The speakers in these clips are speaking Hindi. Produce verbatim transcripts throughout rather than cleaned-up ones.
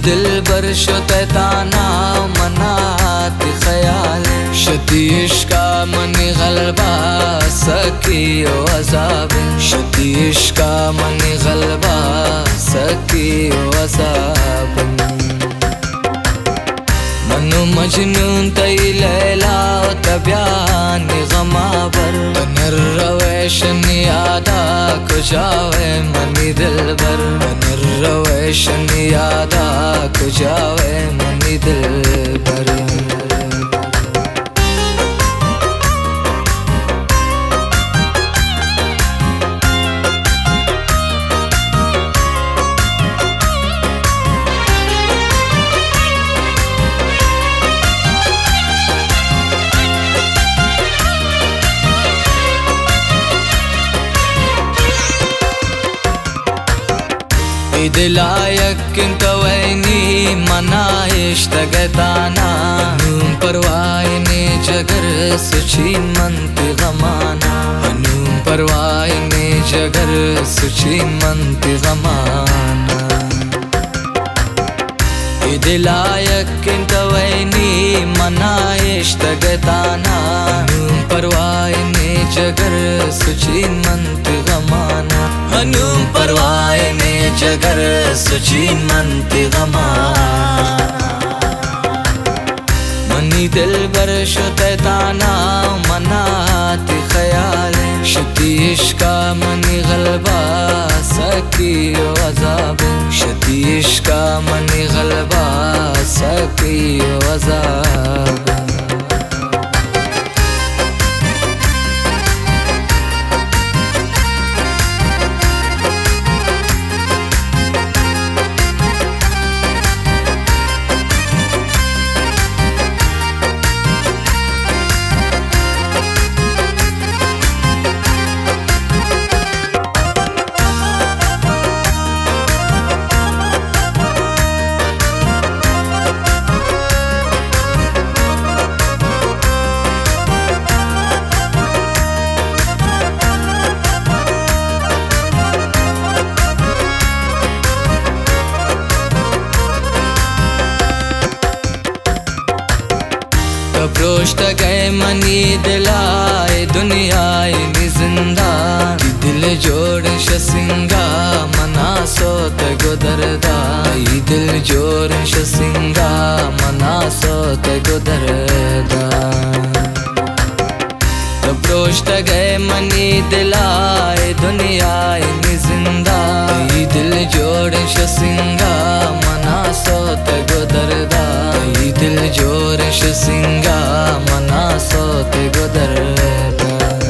दिल बर शोतैताना मनात ख्याल शती इश्का मनी गलबा सकी ओ अजाब शती इश्का मनी गलबा सकी ओ अजाब मनु मजनून तई लैला तब्यान गमाबर बनर रवेशन यादा कुजावे मनी दिलबर बनर रवेशन यादा कुजावे मनी दिलबर दिलायक किंतवैनी मनाइश तगताना नूम परवाइने जगर सुची मंत गमाना नूम परवाइने जगर सुची मंत गमाना दिलायक किंतवैनी मनाइश तगताना नूम परवाइने जगर सुची मंत गमाना नूम परवाइने जगर सुची मंत गमाना मनी दिल बर शोतैताना मनात ख्याल शती इश्का मनी गलबा सकी ओ अजाब शती इश्का मनी गलबा सकी ओ अजाब रोश्त गए मनी दिलाए दुनियाए नी जिंदा दिल जोड़ शसिंगा मना सोत गुदरदा दिल जोड़ शसिंगा मना सोत गुदरदा रोश्त गए मनी दिलाए दुनियाए नी जिंदा दिल जोड़ शसिंगा मना सोत गुदरदा दिल जोड़ शसिंगा मना सोत गुदरदा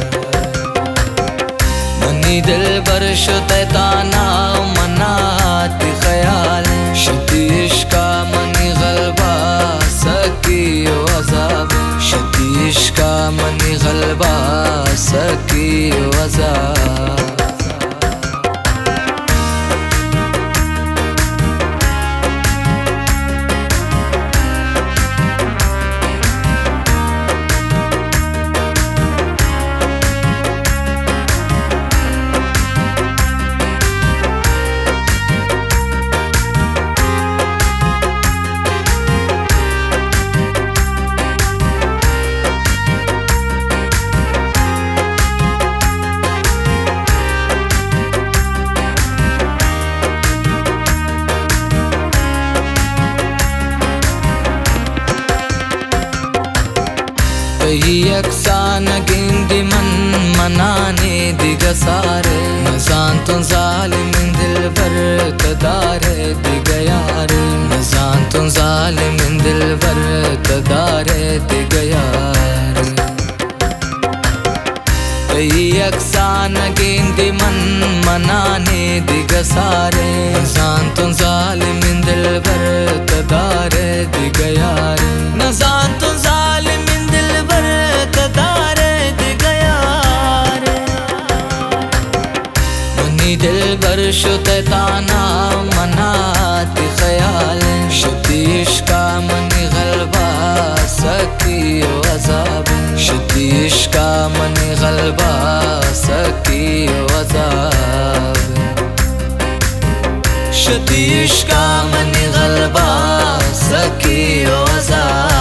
मनी दिल बर शोतैताना मनात ख्याल शती इश्का मनी गलबा सकी ओ अजाब शती इश्का मनी गलबा सकी ओ अजाब यकसान गिंदी मन मनाने दिगसारे नजान तो जालिम दिल बर तदारे दिगयारे नजान तो जालिम दिल बर तदारे दिगयारे यकसान गिंदी मन मनाने दिगसारे नजान तो जालिम दिल बर तदारे दिगयारे नजान तो जालिम तदारे दिगयारे मनी दिल बर शोतैताना मनात ख्याल शती इश्का मनी गलबा सकी ओ अजाब शती इश्का मनी गलबा सकी ओ अजाब شتي إشكا مني غلبا سكي وزاب